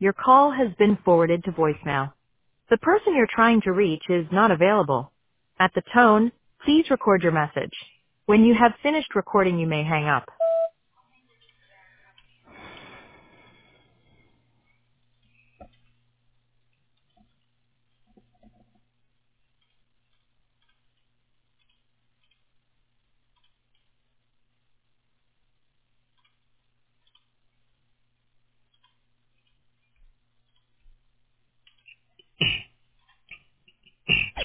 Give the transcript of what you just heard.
Your call has been forwarded to voicemail. The person you're trying to reach is not available. At the tone, please record your message. When you have finished recording, you may hang up.